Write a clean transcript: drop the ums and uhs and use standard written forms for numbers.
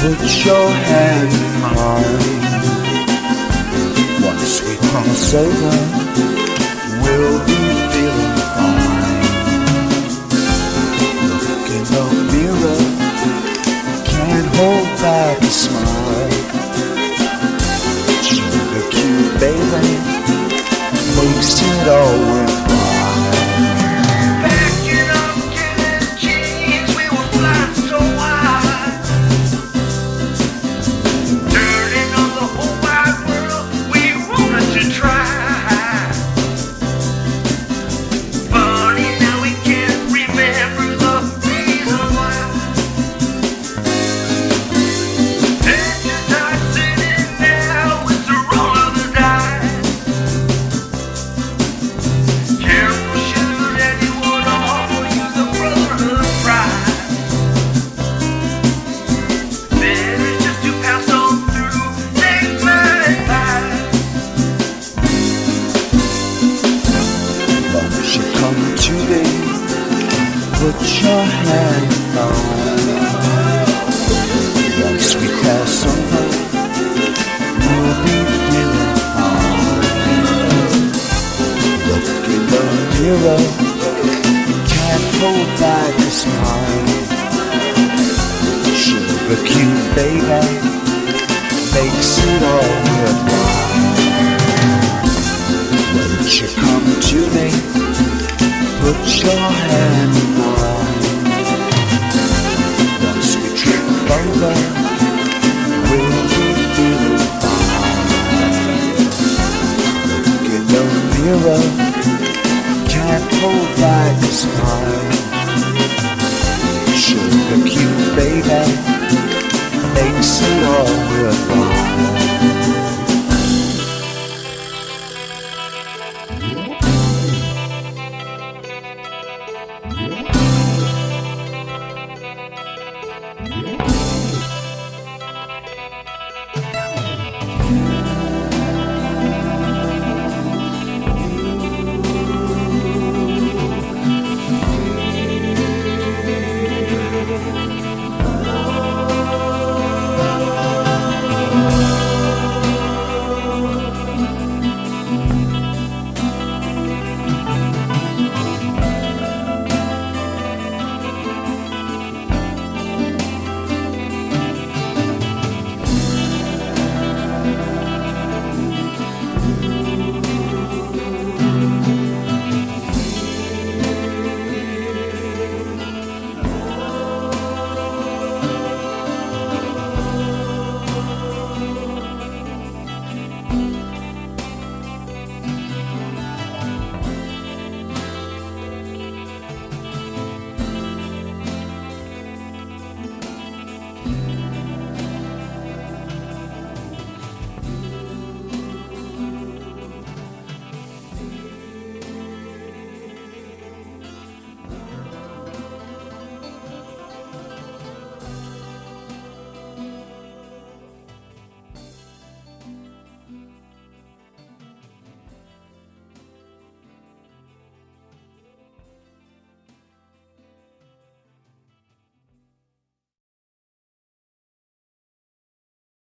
Put your hand in mine. Once we cross over, we'll be feeling fine. Look in the mirror, can't hold back a smile. Sugar cute baby makes it all worthwhile. Backing up, killing cheese, we were flying so high. Turning on the whole wide world, we wanted to try. Funny now we can't remember the reason why. And just not sitting now with the roll of the dice. Careful, shoot anyone off or use the brotherhood pride. Better just to pass on through next night. Won't you come to me? Put your hand on. Once we cross over, we'll be feeling fine. Look in the mirror, can't hold back a smile. Sugar cute baby makes it all worthwhile. Won't you come to me? Put your hand in mine. Once we trip over, we'll be feeling fine. Look in the mirror, can't hold back a smile. Sugar cute baby makes it all worthwhile.